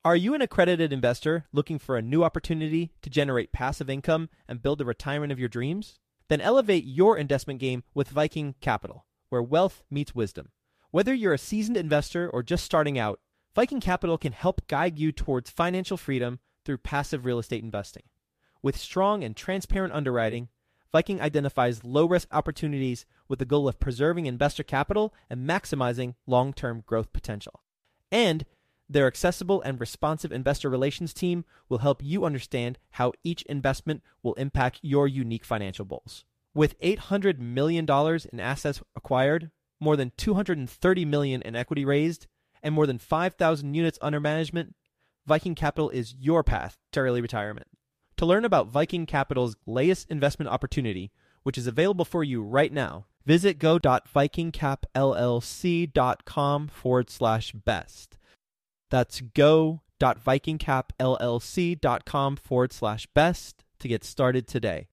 Are you an accredited investor looking for a new opportunity to generate passive income and build the retirement of your dreams? Then elevate your investment game with Viking Capital, where wealth meets wisdom. Whether you're a seasoned investor or just starting out, Viking Capital can help guide you towards financial freedom through passive real estate investing. With strong and transparent underwriting, Viking identifies low-risk opportunities with the goal of preserving investor capital and maximizing long-term growth potential. And their accessible and responsive investor relations team will help you understand how each investment will impact your unique financial goals. With $800 million in assets acquired, more than $230 million in equity raised, and more than 5,000 units under management, Viking Capital is your path to early retirement. To learn about Viking Capital's latest investment opportunity, which is available for you right now, visit go.vikingcapllc.com/best. That's go.vikingcapllc.com/best to get started today.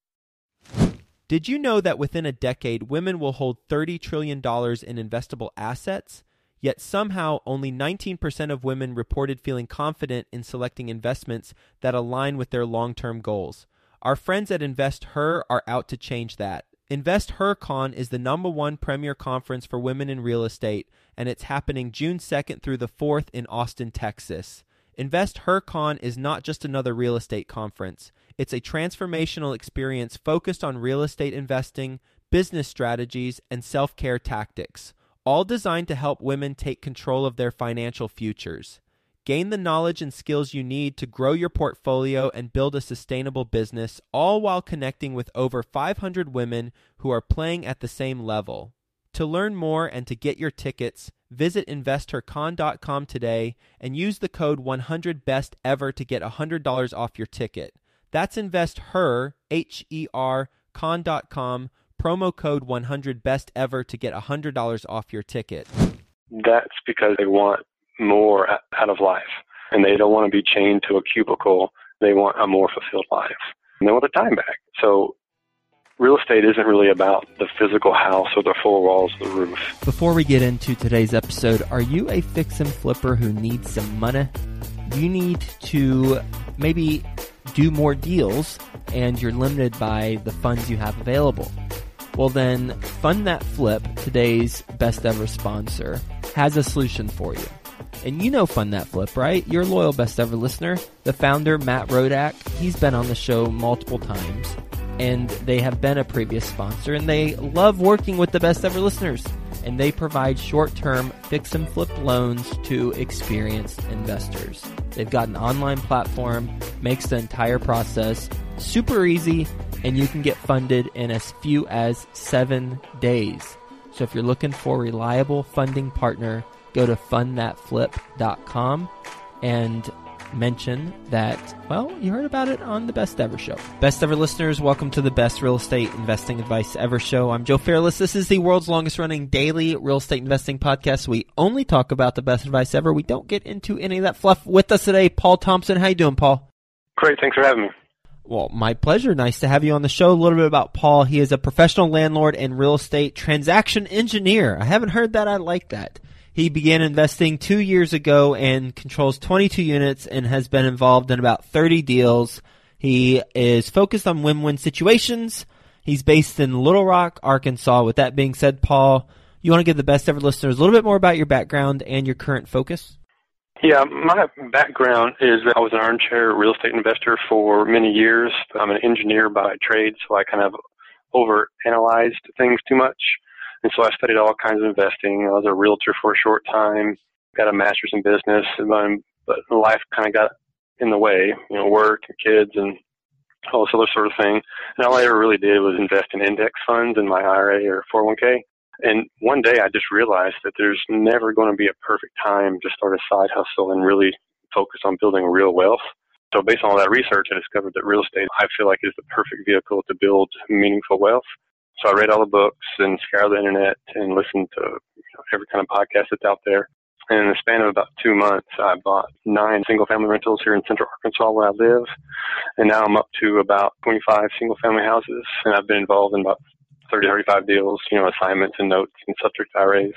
Did you know that within a decade, women will hold $30 trillion in investable assets? Yet somehow only 19% of women reported feeling confident in selecting investments that align with their long-term goals. Our friends at InvestHer are out to change that. InvestHerCon is the #1 premier conference for women in real estate, and it's happening June 2nd through the 4th in Austin, Texas. InvestHerCon is not just another real estate conference. It's a transformational experience focused on real estate investing, business strategies, and self-care tactics, all designed to help women take control of their financial futures. Gain the knowledge and skills you need to grow your portfolio and build a sustainable business, all while connecting with over 500 women who are playing at the same level. To learn more and to get your tickets, visit InvestHerCon.com today and use the code 100BESTEVER to get $100 off your ticket. That's InvestHer, H-E-R, con.com, promo code 100BESTEVER to get $100 off your ticket. That's because they want more out of life, and they don't want to be chained to a cubicle. They want a more fulfilled life, and they want their time back. So real estate isn't really about the physical house or the four walls of the roof. Before we get into today's episode, are you a fix and flipper who needs some money? You need to maybe do more deals, and you're limited by the funds you have available. Well then, Fund That Flip, today's best ever sponsor, has a solution for you. And you know Fund That Flip, right? You're a loyal best ever listener. The founder, Matt Rodak, he's been on the show multiple times, and they have been a previous sponsor, and they love working with the best ever listeners. And they provide short-term fix and flip loans to experienced investors. They've got an online platform, makes the entire process super easy, and you can get funded in as few as 7 days. So if you're looking for a reliable funding partner, go to fundthatflip.com and mention that, well, you heard about it on the Best Ever Show. Best Ever listeners, welcome to the Best Real Estate Investing Advice Ever Show. I'm Joe Fairless. This is the world's longest running daily real estate investing podcast. We only talk about the best advice ever. We don't get into any of that fluff. With us today, Paul Thompson. How you doing, Paul? Great. Thanks for having me. Well, my pleasure. Nice to have you on the show. A little bit about Paul. He is a professional landlord and real estate transaction engineer. I haven't heard that. I like that. He began investing 2 years ago and controls 22 units and has been involved in about 30 deals. He is focused on win-win situations. He's based in Little Rock, Arkansas. With that being said, Paul, you want to give the best ever listeners a little bit more about your background and your current focus? Yeah, my background is that I was an armchair real estate investor for many years. I'm an engineer by trade, so I kind of overanalyzed things too much. And so I studied all kinds of investing. I was a realtor for a short time, got a master's in business, but life kind of got in the way, work and kids and all this other sort of thing. And all I ever really did was invest in index funds in my IRA or 401k. And one day I just realized that there's never going to be a perfect time to start a side hustle and really focus on building real wealth. So based on all that research, I discovered that real estate, I feel like, is the perfect vehicle to build meaningful wealth. So I read all the books and scoured the internet and listened to every kind of podcast that's out there. And in the span of about 2 months, I bought 9 single-family rentals here in Central Arkansas where I live. And now I'm up to about 25 single-family houses. And I've been involved in about 30, 35 deals, assignments and notes and subject IRAs.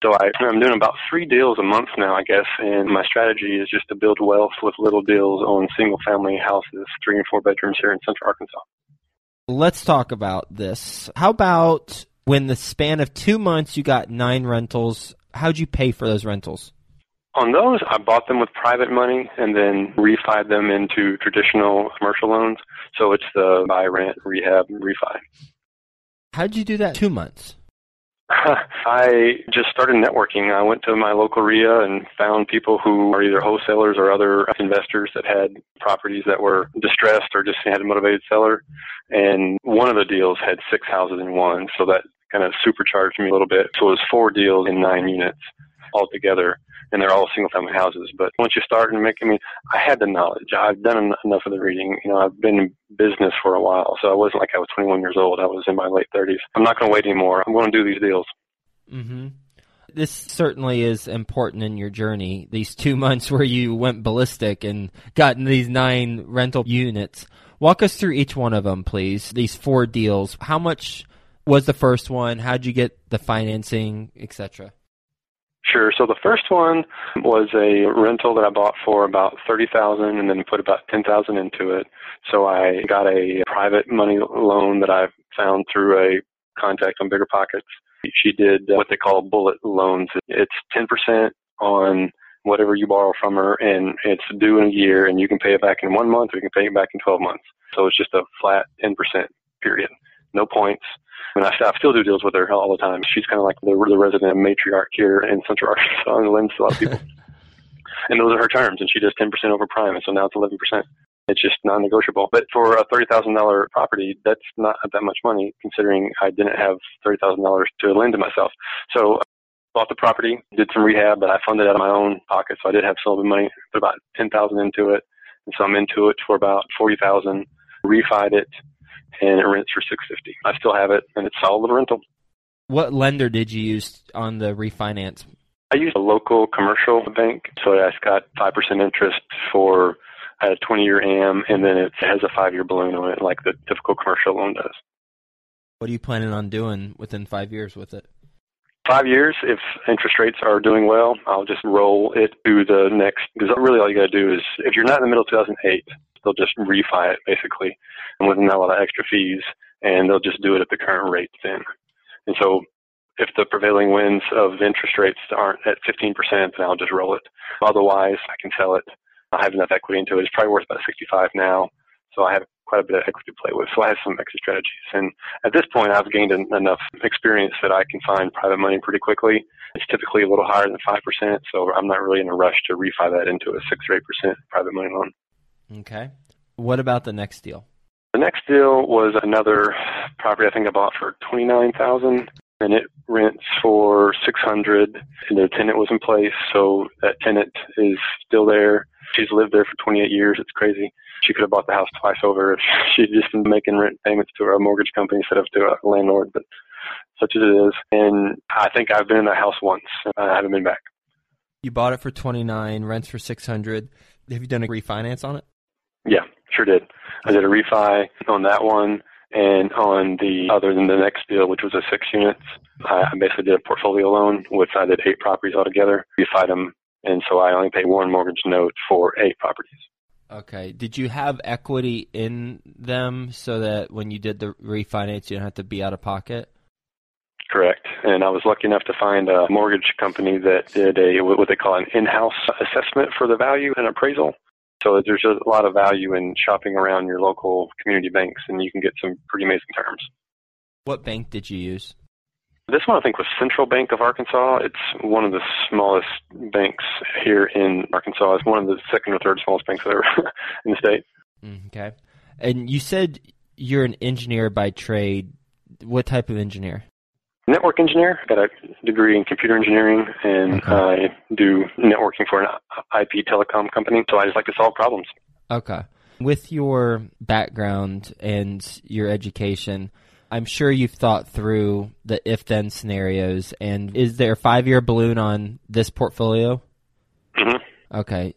So I'm doing about 3 deals a month now, I guess, and my strategy is just to build wealth with little deals on single-family houses, 3 and 4 bedrooms here in Central Arkansas. Let's talk about this. How about when the span of 2 months you got 9 rentals, how'd you pay for those rentals? On those, I bought them with private money and then refied them into traditional commercial loans. So it's the buy, rent, rehab, refi. How'd you do that 2 months? I just started networking. I went to my local RIA and found people who are either wholesalers or other investors that had properties that were distressed or just had a motivated seller. And one of the deals had 6 houses in one, so that kind of supercharged me a little bit. So it was 4 deals in 9 units altogether, and they're all single-family houses. But once you start and I had the knowledge. I've done enough of the reading. I've been in business for a while, so I wasn't like I was 21 years old. I was in my late 30s. I'm not going to wait anymore. I'm going to do these deals. Mm-hmm. This certainly is important in your journey, these 2 months where you went ballistic and got in these 9 rental units. Walk us through each one of them, please, these 4 deals. How much was the first one? How'd you get the financing, etc.? Sure. So the first one was a rental that I bought for about $30,000 and then put about $10,000 into it. So I got a private money loan that I found through a contact on BiggerPockets. She did what they call bullet loans. It's 10% on whatever you borrow from her, and it's due in a year, and you can pay it back in 1 month or you can pay it back in 12 months. So it's just a flat 10% period. No points. And I still do deals with her all the time. She's kind of like the resident matriarch here in Central Arkansas and lends to a lot of people. And those are her terms, and she does 10% over prime, and so now it's 11%. It's just non-negotiable. But for a $30,000 property, that's not that much money, considering I didn't have $30,000 to lend to myself. So I bought the property, did some rehab, but I funded out of my own pocket, so I did have some of the money, put about $10,000 into it, and so I'm into it for about $40,000, refied it, and it rents for $650. I still have it, and it's solid rental. What lender did you use on the refinance? I used a local commercial bank, so I got 5% interest for a 20-year AM, and then it has a 5-year balloon on it, like the typical commercial loan does. What are you planning on doing within 5 years with it? 5 years, if interest rates are doing well, I'll just roll it to the next, because really all you got to do is, if you're not in the middle of 2008, they'll just refi it, basically, and with not a lot of extra fees, and they'll just do it at the current rate then. And so if the prevailing winds of interest rates aren't at 15%, then I'll just roll it. Otherwise, I can sell it. I have enough equity into it. It's probably worth about 65 now, so I have quite a bit of equity to play with. So I have some exit strategies. And at this point, I've gained enough experience that I can find private money pretty quickly. It's typically a little higher than 5%, so I'm not really in a rush to refi that into a 6 or 8% private money loan. Okay. What about the next deal? The next deal was another property I think I bought for $29,000, and it rents for $600, and the tenant was in place, so that tenant is still there. She's lived there for 28 years. It's crazy. She could have bought the house twice over if she'd just been making rent payments to a mortgage company instead of to a landlord, but such as it is. And I think I've been in that house once. I haven't been back. You bought it for $29,000, rents for $600. Have you done a refinance on it? Yeah, sure did. I did a refi on that one, and on the other than the next deal, which was a 6 units, I basically did a portfolio loan, which I did 8 properties altogether, refied them, and so I only paid 1 mortgage note for 8 properties. Okay. Did you have equity in them so that when you did the refinance, you didn't have to be out of pocket? Correct. And I was lucky enough to find a mortgage company that did what they call an in-house assessment for the value and appraisal. So there's just a lot of value in shopping around your local community banks, and you can get some pretty amazing terms. What bank did you use? This one I think was Central Bank of Arkansas. It's one of the smallest banks here in Arkansas. It's one of the second or third smallest banks ever in the state. Okay. And you said you're an engineer by trade. What type of engineer? Network engineer. I got a degree in computer engineering, and I do networking for an IP telecom company. So I just like to solve problems. Okay. With your background and your education, I'm sure you've thought through the if-then scenarios. And is there a 5-year balloon on this portfolio? Mm-hmm. Okay.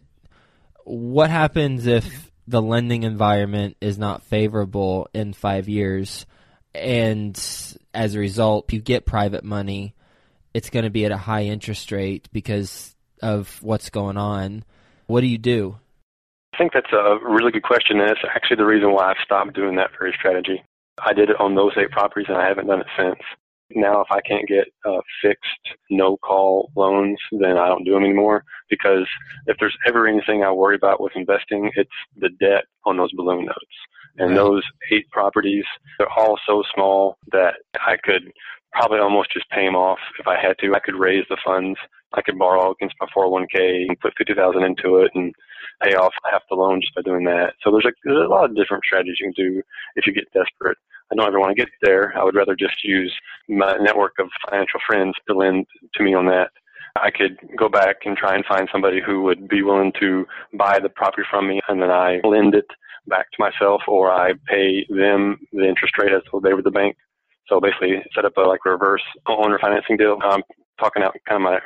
What happens if the lending environment is not favorable in 5 years, and as a result, you get private money it's going to be at a high interest rate because of what's going on. What do you do? I think that's a really good question, and it's actually the reason why I've stopped doing that very strategy. I did it on those 8 properties, and I haven't done it since. Now, if I can't get fixed, no-call loans, then I don't do them anymore, because if there's ever anything I worry about with investing, it's the debt on those balloon notes. And those 8 properties, they're all so small that I could probably almost just pay them off if I had to. I could raise the funds. I could borrow against my 401k and put $50,000 into it and pay off half the loan just by doing that. So there's a lot of different strategies you can do if you get desperate. I don't ever want to get there. I would rather just use my network of financial friends to lend to me on that. I could go back and try and find somebody who would be willing to buy the property from me, and then I lend it back to myself, or I pay them the interest rate as though they were the bank. So basically set up a reverse owner financing deal. I'm talking out kind of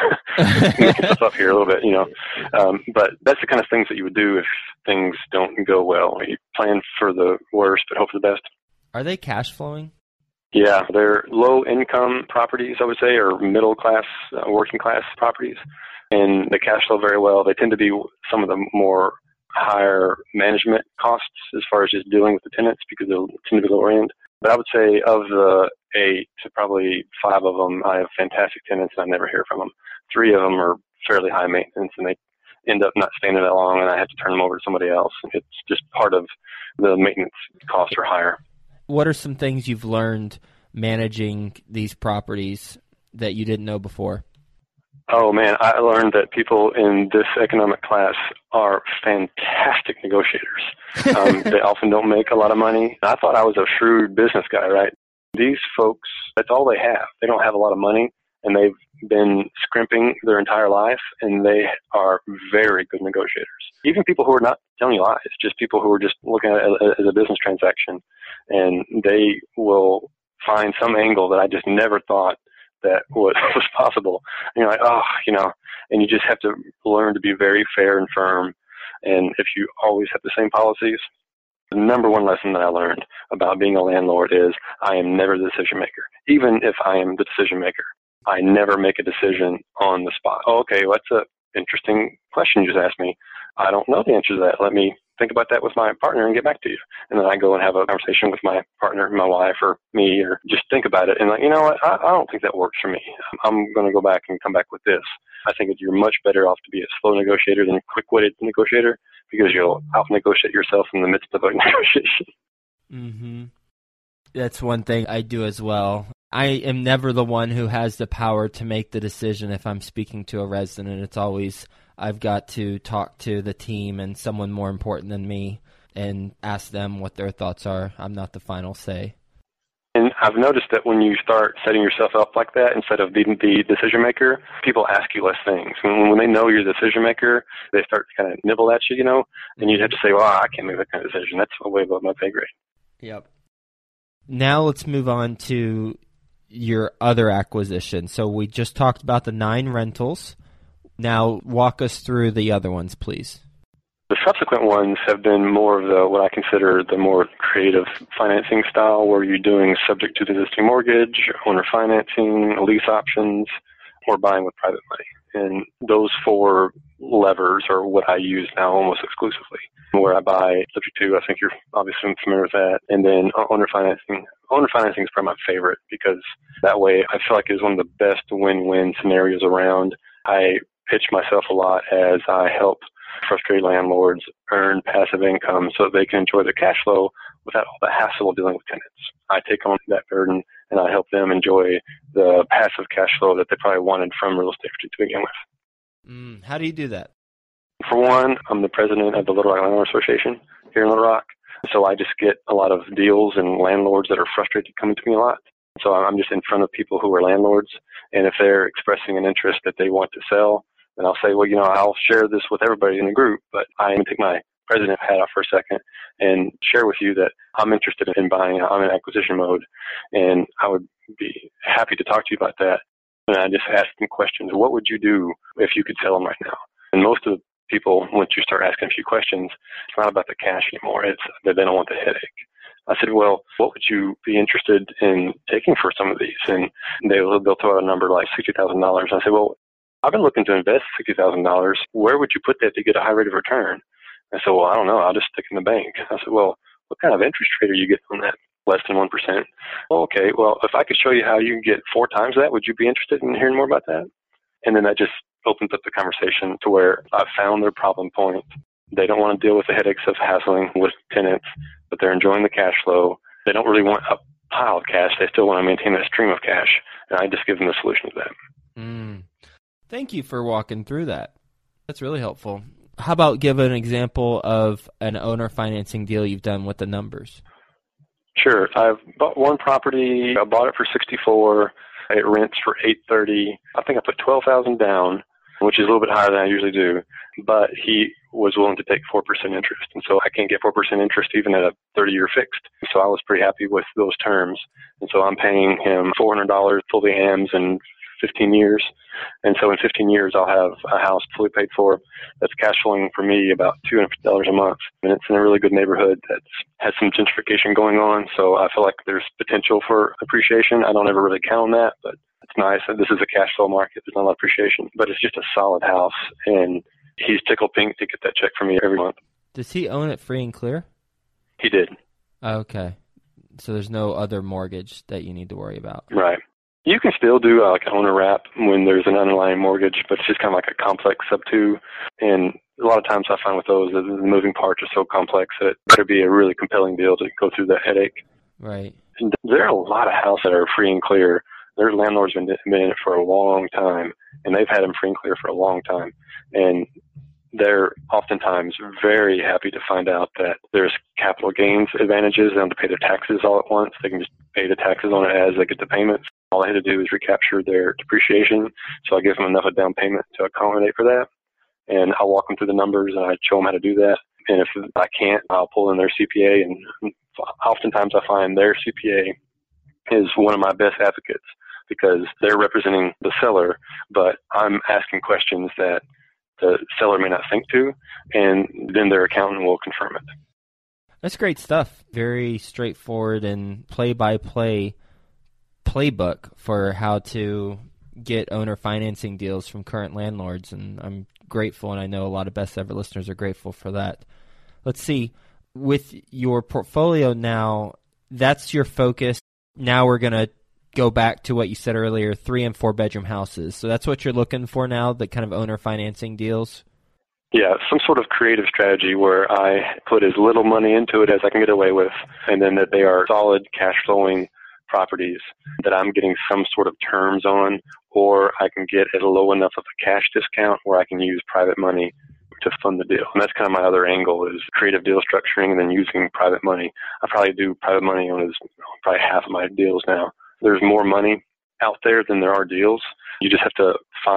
my making stuff up here a little bit, but that's the kind of things that you would do if things don't go well. You plan for the worst but hope for the best. Are they cash flowing? Yeah, they're low-income properties, I would say, or middle-class, working-class properties, and they cash flow very well. They tend to be some of the more higher management costs as far as just dealing with the tenants because they tend to be lower end. But I would say of the 8, probably 5 of them, I have fantastic tenants and I never hear from them. 3 of them are fairly high maintenance and they end up not staying there that long and I have to turn them over to somebody else. It's just part of the maintenance costs are higher. What are some things you've learned managing these properties that you didn't know before? Oh, man, I learned that people in this economic class are fantastic negotiators. They often don't make a lot of money. I thought I was a shrewd business guy, right? These folks, that's all they have. They don't have a lot of money, and they've been scrimping their entire life, and they are very good negotiators. Even people who are not telling you lies, just people who are just looking at it as a business transaction, and they will find some angle that I just never thought that was possible. And you're like, and you just have to learn to be very fair and firm. And if you always have the same policies, the number one lesson that I learned about being a landlord is I am never the decision maker. Even if I am the decision maker, I never make a decision on the spot. Oh, okay, well, that's an interesting question you just asked me. I don't know the answer to that. Let me think about that with my partner and get back to you. And then I go and have a conversation with my partner, my wife, or me, or just think about it. And you know what? I don't think that works for me. I'm going to go back and come back with this. I think that you're much better off to be a slow negotiator than a quick-witted negotiator because you'll out-negotiate yourself in the midst of a negotiation. Mm-hmm. That's one thing I do as well. I am never the one who has the power to make the decision if I'm speaking to a resident. It's always I've got to talk to the team and someone more important than me and ask them what their thoughts are. I'm not the final say. And I've noticed that when you start setting yourself up like that, instead of being the decision maker, people ask you less things. When they know you're the decision maker, they start to kind of nibble at you, and you have to say, well, I can't make that kind of decision. That's way above my pay grade. Yep. Now let's move on to your other acquisition. So we just talked about the 9 rentals. Now walk us through the other ones, please. The subsequent ones have been more of what I consider the more creative financing style, where you're doing subject to the existing mortgage, owner financing, lease options, or buying with private money. And those 4 levers are what I use now almost exclusively, where I buy subject to, I think you're obviously familiar with that, and then owner financing. Owner financing is probably my favorite because that way I feel like it's one of the best win-win scenarios around. I pitch myself a lot as I help frustrated landlords earn passive income so that they can enjoy their cash flow without all the hassle of dealing with tenants. I take on that burden and I help them enjoy the passive cash flow that they probably wanted from real estate to begin with. How do you do that? For one, I'm the president of the Little Rock Landlord Association here in Little Rock. So I just get a lot of deals and landlords that are frustrated coming to me a lot. So I'm just in front of people who are landlords. And if they're expressing an interest that they want to sell, then I'll say, well, I'll share this with everybody in the group, but I'm going to take my president hat off for a second and share with you that I'm interested in buying. I'm in acquisition mode, and I would be happy to talk to you about that. And I just ask them questions. What would you do if you could sell them right now? And most of the people, once you start asking a few questions, it's not about the cash anymore. It's that they don't want the headache. I said, well, what would you be interested in taking for some of these? And they'll throw out a number like $60,000. I said, well, I've been looking to invest $60,000. Where would you put that to get a high rate of return? I said, well, I don't know. I'll just stick in the bank. I said, well, what kind of interest rate are you getting on that? Less than 1%. Well, okay. Well, if I could show you how you can get 4 times that, would you be interested in hearing more about that? And then that just opens up the conversation to where I've found their problem point. They don't want to deal with the headaches of hassling with tenants, but they're enjoying the cash flow. They don't really want a pile of cash. They still want to maintain that stream of cash. And I just give them the solution to that. Thank you for walking through that. That's really helpful. How about give an example of an owner financing deal you've done with the numbers? Sure. I've bought one property. I bought it for $64,000. It rents for $830,000. I think I put $12,000 down, which is a little bit higher than I usually do. But he was willing to take 4% interest, and so I can't get 4% interest even at a 30-year fixed. So I was pretty happy with those terms, and so I'm paying him $400 fully AMs in 15 years. And so in 15 years, I'll have a house fully paid for that's cash flowing for me about $250 a month. And it's in a really good neighborhood that has some gentrification going on. So I feel like there's potential for appreciation. I don't ever really count on that, but it's nice. This is a cash flow market. There's not a lot of appreciation, but it's just a solid house. And he's tickled pink to get that check from me every month. Does he own it free and clear? He did. Okay. So there's no other mortgage that you need to worry about. Right. You can still do like an owner wrap when there's an underlying mortgage, but it's just kind of like a complex sub-2. And a lot of times I find with those that the moving parts are so complex that it better be a really compelling deal to go through that headache. Right. And there are a lot of houses that are free and clear. Their landlords have been in it for a long time, and they've had them free and clear for a long time. And they're oftentimes very happy to find out that there's capital gains advantages. They don't have to pay their taxes all at once. They can just pay the taxes on it as they get the payments. All I had to do is recapture their depreciation. So I give them enough of down payment to accommodate for that. And I'll walk them through the numbers and I show them how to do that. And if I can't, I'll pull in their CPA. And oftentimes I find their CPA is one of my best advocates because they're representing the seller, but I'm asking questions that the seller may not think to, and then their accountant will confirm it. That's great stuff. Very straightforward and play-by-play playbook for how to get owner financing deals from current landlords, and I'm grateful, and I know a lot of Best Ever listeners are grateful for that. Let's see. With your portfolio now, that's your focus. Now we're going to go back to what you said earlier, 3 and 4 bedroom houses. So that's what you're looking for now, the kind of owner financing deals? Yeah, some sort of creative strategy where I put as little money into it as I can get away with, and then that they are solid cash flowing properties that I'm getting some sort of terms on, or I can get at a low enough of a cash discount where I can use private money to fund the deal. And that's kind of my other angle is creative deal structuring and then using private money. I probably do private money on probably half of my deals now. There's more money out there than there are deals. You just have to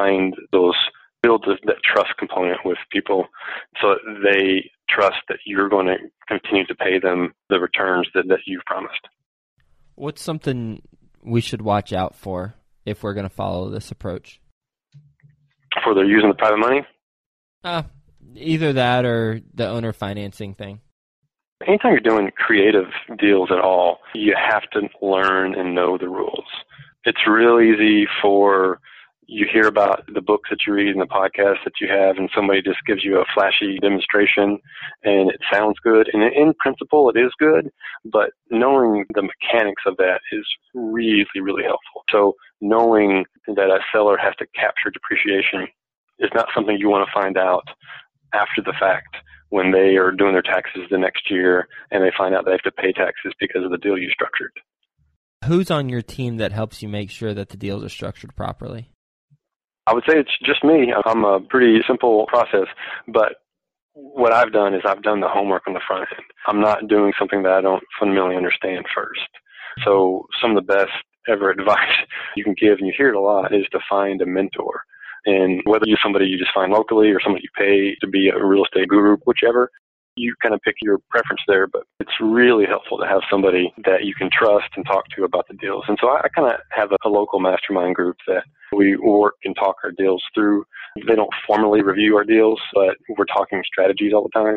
build that trust component with people so that they trust that you're going to continue to pay them the returns that you've promised. What's something we should watch out for if we're going to follow this approach? For they're using the private money? Either that or the owner financing thing. Anytime you're doing creative deals at all, you have to learn and know the rules. It's real easy you hear about the books that you read and the podcasts that you have, and somebody just gives you a flashy demonstration, and it sounds good. And in principle, it is good, but knowing the mechanics of that is really, really helpful. So knowing that a seller has to capture depreciation is not something you want to find out after the fact when they are doing their taxes the next year and they find out they have to pay taxes because of the deal you structured. Who's on your team that helps you make sure that the deals are structured properly? I would say it's just me. I'm a pretty simple process, but what I've done is I've done the homework on the front end. I'm not doing something that I don't fundamentally understand first. So some of the best ever advice you can give, and you hear it a lot, is to find a mentor. And whether you're somebody you just find locally or somebody you pay to be a real estate guru, whichever, you kind of pick your preference there. But it's really helpful to have somebody that you can trust and talk to about the deals. And so I kind of have a local mastermind group that we work and talk our deals through. They don't formally review our deals, but we're talking strategies all the time.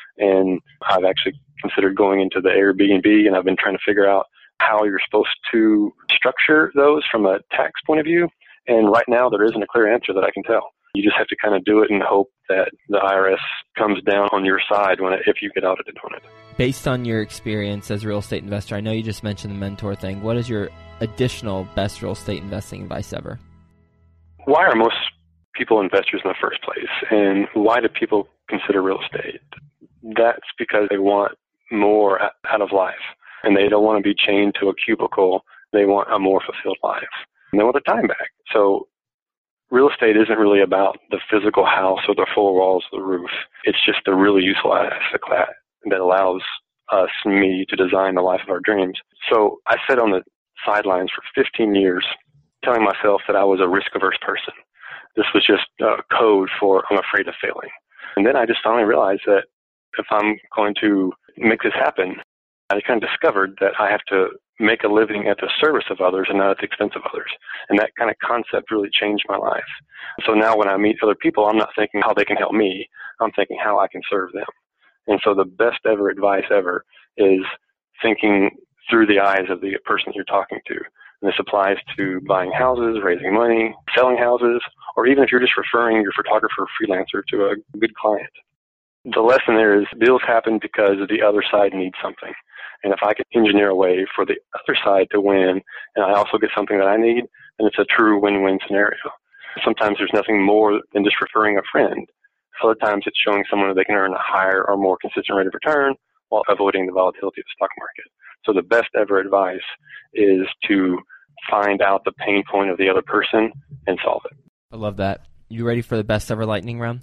And I've actually considered going into the Airbnb, and I've been trying to figure out how you're supposed to structure those from a tax point of view. And right now, there isn't a clear answer that I can tell. You just have to kind of do it and hope that the IRS comes down on your side if you get audited on it. Based on your experience as a real estate investor, I know you just mentioned the mentor thing. What is your additional best real estate investing advice ever? Why are most people investors in the first place? And why do people consider real estate? That's because they want more out of life. And they don't want to be chained to a cubicle. They want a more fulfilled life. And they want their time back. So real estate isn't really about the physical house or the four walls of the roof. It's just a really useful asset class that allows us, me, to design the life of our dreams. So I sat on the sidelines for 15 years telling myself that I was a risk-averse person. This was just a code for I'm afraid of failing. And then I just finally realized that if I'm going to make this happen, I kind of discovered that I have to make a living at the service of others and not at the expense of others. And that kind of concept really changed my life. So now when I meet other people, I'm not thinking how they can help me. I'm thinking how I can serve them. And so the best ever advice ever is thinking through the eyes of the person you're talking to. And this applies to buying houses, raising money, selling houses, or even if you're just referring your photographer or freelancer to a good client. The lesson there is deals happen because the other side needs something. And if I can engineer a way for the other side to win, and I also get something that I need, then it's a true win-win scenario. Sometimes there's nothing more than just referring a friend. Other times it's showing someone that they can earn a higher or more consistent rate of return while avoiding the volatility of the stock market. So the best ever advice is to find out the pain point of the other person and solve it. I love that. You ready for the best ever lightning round?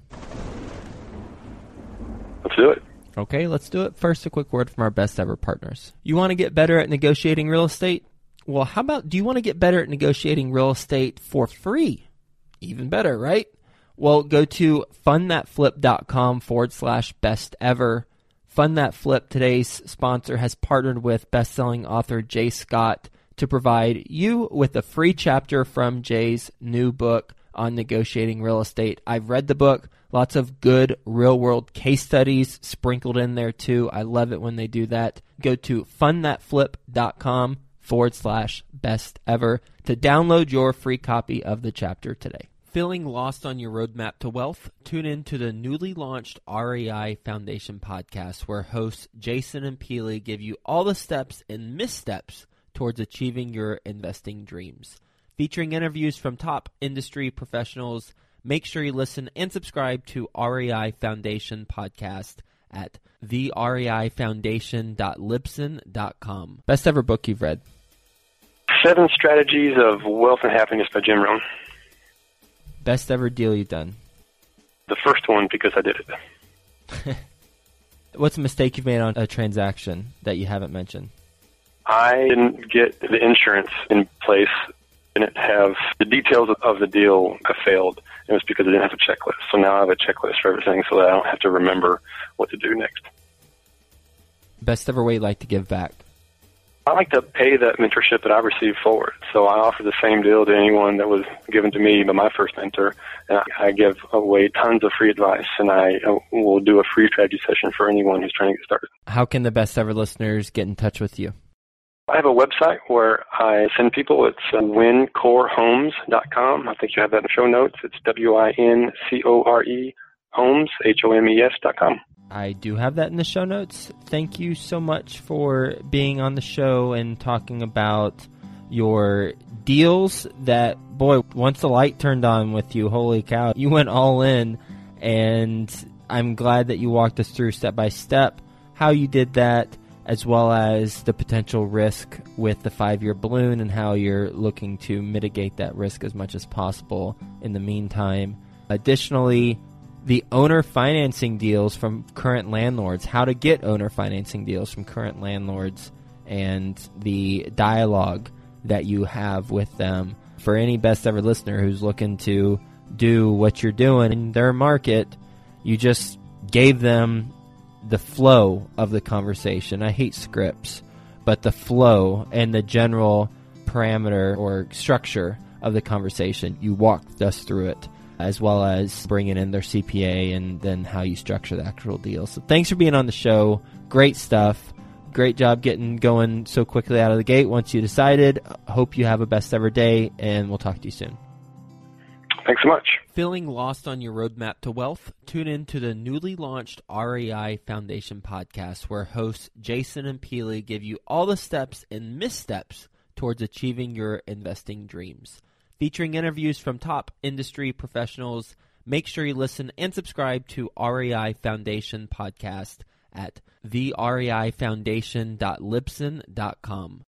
Let's do it. Okay, let's do it. First, a quick word from our best ever partners. You want to get better at negotiating real estate? Well, how about, do you want to get better at negotiating real estate for free? Even better, right? Well, go to fundthatflip.com/best ever. Fund That Flip, today's sponsor, has partnered with best-selling author Jay Scott to provide you with a free chapter from Jay's new book on negotiating real estate. I've read the book. Lots of good real-world case studies sprinkled in there, too. I love it when they do that. Go to fundthatflip.com/best ever to download your free copy of the chapter today. Feeling lost on your roadmap to wealth? Tune in to the newly launched REI Foundation podcast, where hosts Jason and Peely give you all the steps and missteps towards achieving your investing dreams. Featuring interviews from top industry professionals, make sure you listen and subscribe to REI Foundation podcast at thereifoundation.libsyn.com. Best ever book you've read? 7 Strategies of Wealth and Happiness by Jim Rohn. Best ever deal you've done? The first one, because I did it. What's a mistake you've made on a transaction that you haven't mentioned? I didn't get the insurance in place. Didn't have the details of the deal. I failed. It was because I didn't have a checklist. So now I have a checklist for everything so that I don't have to remember what to do next. Best ever way you'd like to give back? I like to pay that mentorship that I received forward. So I offer the same deal to anyone that was given to me by my first mentor. And I give away tons of free advice, and I will do a free strategy session for anyone who's trying to get started. How can the best ever listeners get in touch with you? I have a website where I send people. It's wincorehomes.com. I think you have that in the show notes. It's WINCORE homes, HOMES.com. I do have that in the show notes. Thank you so much for being on the show and talking about your deals that, boy, once the light turned on with you, holy cow, you went all in. And I'm glad that you walked us through step by step how you did that, as well as the potential risk with the 5-year balloon and how you're looking to mitigate that risk as much as possible in the meantime. Additionally, the owner financing deals from current landlords, how to get owner financing deals from current landlords, and the dialogue that you have with them. For any best ever listener who's looking to do what you're doing in their market, you just gave them the flow of the conversation. I hate scripts, but the flow and the general parameter or structure of the conversation, you walked us through it. as well as bringing in their CPA and then how you structure the actual deal. So thanks for being on the show. Great stuff. Great job getting going so quickly out of the gate once you decided. Hope you have a best ever day, and we'll talk to you soon. Thanks so much. Feeling lost on your roadmap to wealth? Tune in to the newly launched REI Foundation podcast, where hosts Jason and Peely give you all the steps and missteps towards achieving your investing dreams. Featuring interviews from top industry professionals, make sure you listen and subscribe to REI Foundation podcast at thereifoundation.libsyn.com.